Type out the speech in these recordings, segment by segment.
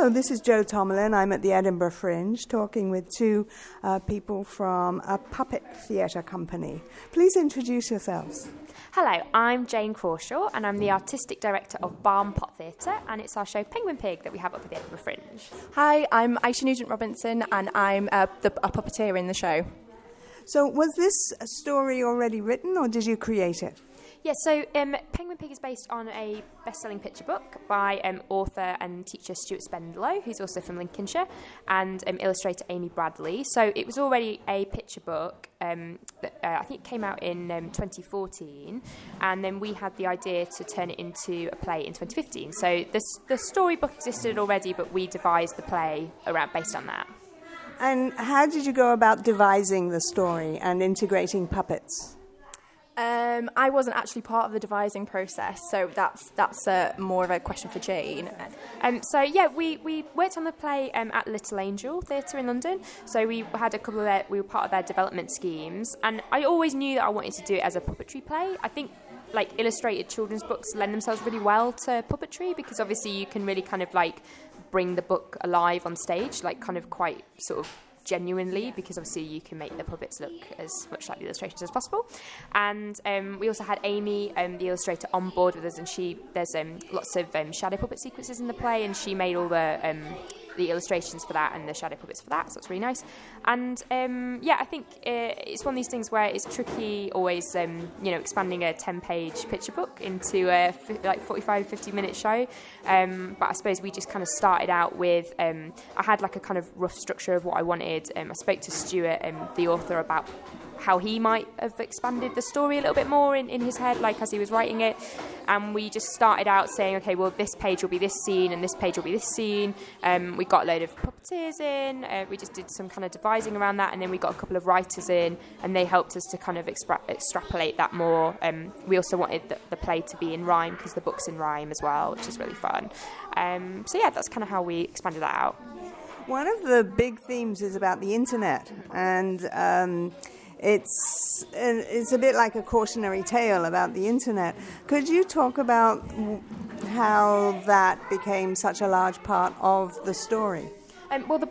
Hello, this is Jo Tomlin. I'm at the Edinburgh Fringe talking with two people from a puppet theatre company. Please introduce yourselves. Hello, I'm Jane Crawshaw and I'm the Artistic Director of Barn Pot Theatre, and it's our show Penguin Pig that we have up at the Edinburgh Fringe. Hi, I'm Aisha Nugent-Robinson and I'm a puppeteer in the show. So was this story already written or did you create it? Yeah, so Penguin Pig is based on a best-selling picture book by author and teacher Stuart Spendlow, who's also from Lincolnshire, and illustrator Amy Bradley. So it was already a picture book that I think it came out in 2014, and then we had the idea to turn it into a play in 2015. So the storybook existed already, but we devised the play based on that. And how did you go about devising the story and integrating puppets? I wasn't actually part of the devising process, so that's more of a question for Jane. We worked on the play at Little Angel Theatre in London. So we had we were part of their development schemes, and I always knew that I wanted to do it as a puppetry play. I think illustrated children's books lend themselves really well to puppetry because obviously you can really kind of bring the book alive on stage, kind of quite sort of genuinely, because obviously you can make the puppets look as much like the illustrations as possible. And we also had Amy, the illustrator, on board with us, and there's lots of shadow puppet sequences in the play, and she made all the illustrations for that and the shadow puppets for that, so it's really nice. And I think it's one of these things where it's tricky always expanding a 10-page picture book into a 45-50-minute show, but I suppose we just kind of started out with I had a kind of rough structure of what I wanted. I spoke to Stuart, the author, about how he might have expanded the story a little bit more in his head, as he was writing it. And we just started out saying, okay, well, this page will be this scene and this page will be this scene. We got a load of puppeteers in. We just did some kind of devising around that, and then we got a couple of writers in, and they helped us to kind of extrapolate that more. We also wanted the play to be in rhyme because the book's in rhyme as well, which is really fun. That's kind of how we expanded that out. One of the big themes is about the internet, and it's a bit like a cautionary tale about the internet. Could you talk about how that became such a large part of the story? The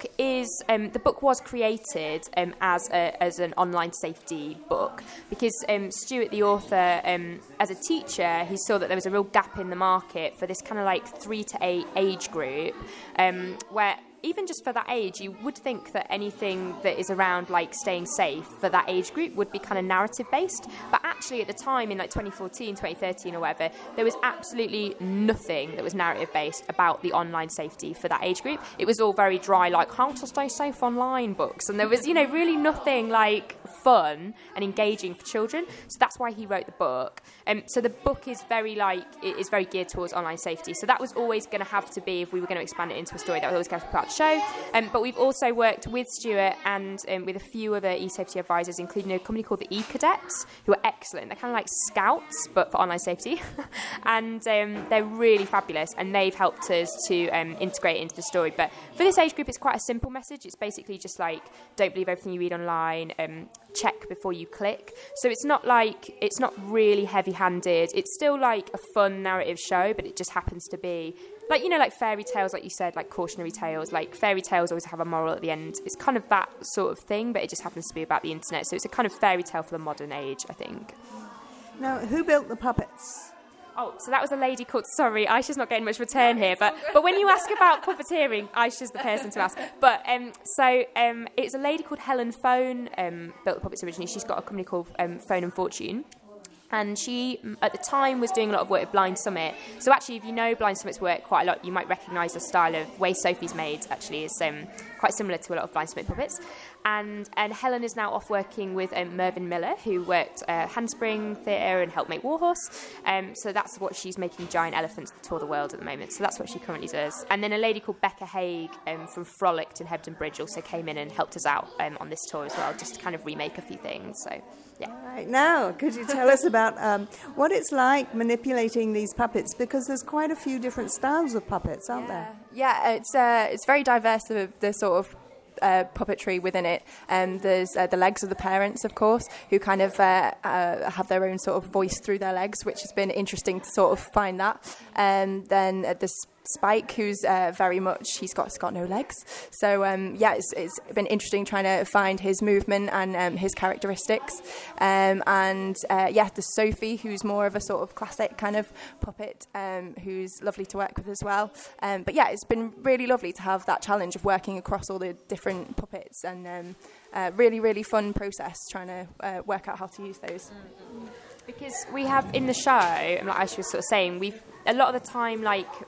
book was created as an online safety book because Stuart, the author, as a teacher, he saw that there was a real gap in the market for this kind of 3 to 8 age group, where even just for that age, you would think that anything that is around staying safe for that age group would be kind of narrative based. But actually at the time in 2014, 2013 or whatever, there was absolutely nothing that was narrative based about the online safety for that age group. It was all very dry, how to stay safe online books. And there was, really nothing fun and engaging for children. So that's why he wrote the book. So the book is very geared towards online safety. So that was always going to have to be, if we were going to expand it into a story, that was always going to be part of the show. But we've also worked with Stuart and with a few other e-safety advisors, including a company called the E-Cadets, who are excellent. They're kind of like scouts, but for online safety. And they're really fabulous, and they've helped us to integrate it into the story. But for this age group, it's quite a simple message. It's basically just don't believe everything you read online, check before you click. So it's not really heavy-handed. It's still a fun narrative show, but it just happens to be like fairy tales, like you said, cautionary tales. Fairy tales always have a moral at the end. It's kind of that sort of thing, but it just happens to be about the internet. So it's a kind of fairy tale for the modern age, I think. Now, who built the puppets? Oh, so that was a lady called... Sorry, Aisha's not getting much return here, but when you ask about puppeteering, Aisha's the person to ask. But it's a lady called Helen Phone built the puppets originally. She's got a company called Phone and Fortune. And she, at the time, was doing a lot of work with Blind Summit. So actually, if you know Blind Summit's work quite a lot, you might recognise the style of way Sophie's made, actually, is quite similar to a lot of Blind Summit puppets. And Helen is now off working with Mervyn Miller, who worked Handspring Theatre and helped make Warhorse. So that's what she's making giant elephants that tour the world at the moment. So that's what she currently does. And then a lady called Becca Haig from Frolicked in Hebden Bridge also came in and helped us out on this tour as well, just to kind of remake a few things. So, yeah. Right. Now, could you tell us about what it's like manipulating these puppets? Because there's quite a few different styles of puppets, aren't there? Yeah, it's very diverse, the sort of puppetry within it. There's the legs of the parents, of course, who kind of have their own sort of voice through their legs, which has been interesting to sort of find that. And then there's Spike, who's very much, he's got no legs. So, it's been interesting trying to find his movement and his characteristics. There's Sophie, who's more of a sort of classic kind of puppet, who's lovely to work with as well. It's been really lovely to have that challenge of working across all the different puppets, and really, really fun process trying to work out how to use those. Because we have in the show, like Aisha was sort of saying, we've a lot of the time,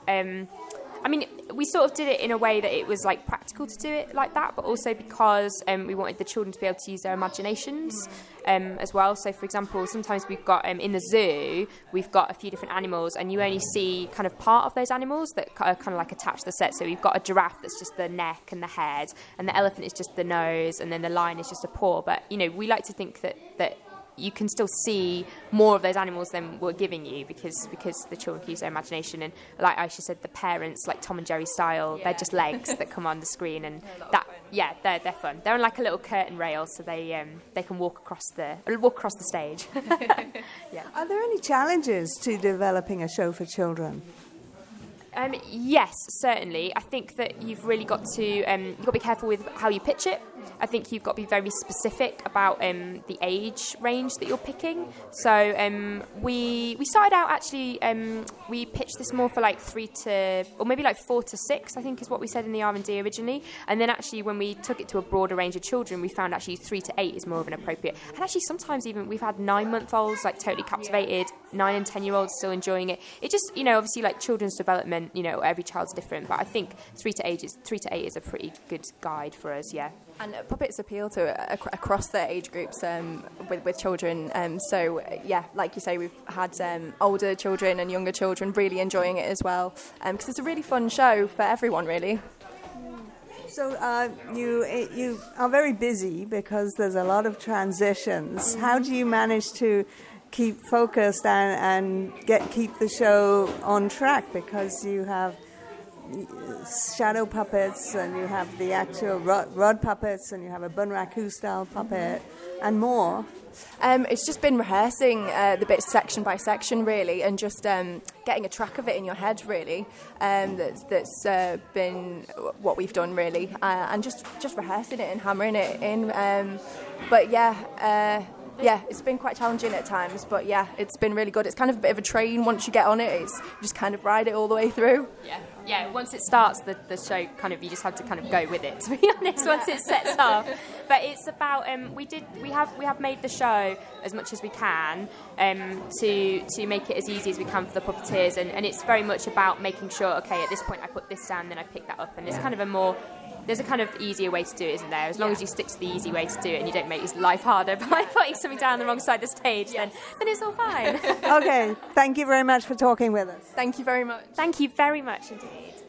we sort of did it in a way that it was like practical to do it like that, but also because we wanted the children to be able to use their imaginations as well. So, for example, sometimes we've got in the zoo, we've got a few different animals, and you only see kind of part of those animals that are kind of like attached to the set. So we've got a giraffe that's just the neck and the head, and the elephant is just the nose, and then the lion is just a paw. But we like to think that you can still see more of those animals than we're giving you because the children can use their imagination. And like Aisha said, the parents, like Tom and Jerry style, they're just legs that come on the screen, and they're fun. They're on like a little curtain rail, so they can walk across the stage. Yeah. Are there any challenges to developing a show for children? Yes, certainly. I think that you've really got to be careful with how you pitch it. I think you've got to be very specific about the age range that you're picking. So we started out actually, we pitched this more for like 3 to, or maybe like 4 to 6, I think is what we said in the R&D originally. And then actually when we took it to a broader range of children, we found actually 3 to 8 is more of an appropriate. And actually sometimes even we've had 9-month-olds like totally captivated, 9 and 10-year-olds still enjoying it. It just, obviously like children's development, every child's different, but I think 3 to 8 is a pretty good guide for us, yeah. And puppets appeal to across the age groups with children. Like you say, we've had older children and younger children really enjoying it as well, because it's a really fun show for everyone, really. So you are very busy because there's a lot of transitions. How do you manage to keep focused and keep the show on track? Because you have shadow puppets, and you have the actual rod puppets, and you have a Bunraku style puppet, and more. It's just been rehearsing the bits section by section, really, and just getting a track of it in your head, really. That's been what we've done, really, and just rehearsing it and hammering it in. It's been quite challenging at times, but yeah, it's been really good. It's kind of a bit of a train once you get on it. You just kind of ride it all the way through. Yeah. Once it starts, the show kind of, you just have to kind of go with it, to be honest, once it sets off. But it's about we have made the show as much as we can to make it as easy as we can for the puppeteers, and it's very much about making sure, okay, at this point I put this down, then I pick that up, and it's kind of there's a kind of easier way to do it, isn't there? As long as you stick to the easy way to do it and you don't make your life harder by putting something down the wrong side of the stage, then it's all fine. Okay, thank you very much for talking with us. Thank you very much. Thank you very much indeed.